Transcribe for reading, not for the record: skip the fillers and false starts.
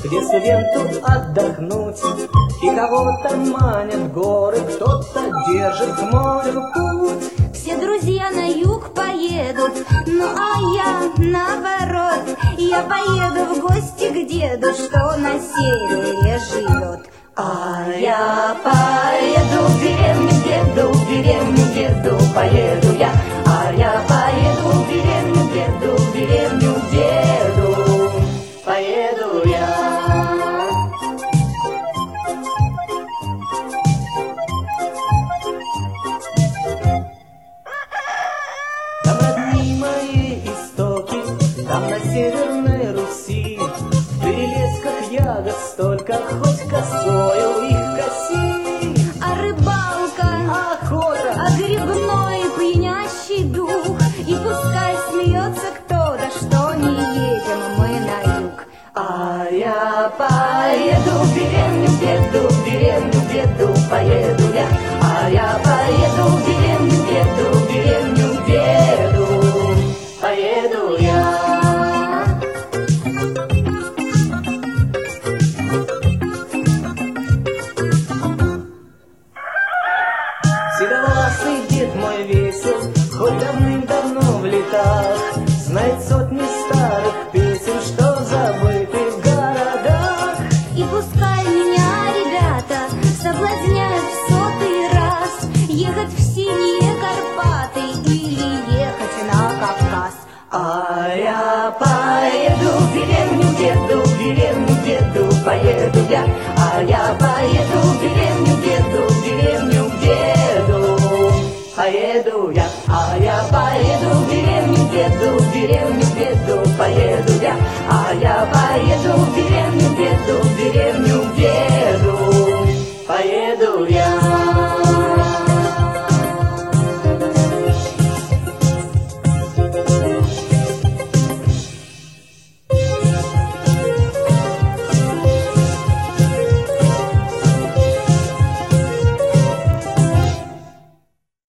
где студенту отдохнуть, и кого-то манят горы, кто-то держит к морю путь. Все друзья на юг поедут, ну а я наоборот. Я поеду в гости к деду, что на севере живет. А я поеду в деревню к деду, в деревню к деду поеду я. А я поеду в деревню к деду, в деревню к деду поеду я. Там родные мои истоки, там на Северной Руси, в перелесках ягод столько, хоть косою их коси. А рыбалка, Охота, а грибной пьянящий дух. И пускай смеется кто-то, что не едем мы на юг. а я поеду в деревню к деду, в деревню к деду поеду я. А я поеду в деревню к деду, в деревню к деду поеду я. Седовласый дед мой весел, хоть давным-давно в летах, знает сотни старых песен, что забыты в городах. И пускай меня ребята соблазняют в 100-й раз ехать в синие Карпаты или ехать на Кавказ. А я поеду в деревню к деду, в деревню к деду поеду я. А я поеду в деревню к деду, в деревню к деду поеду я. А я поеду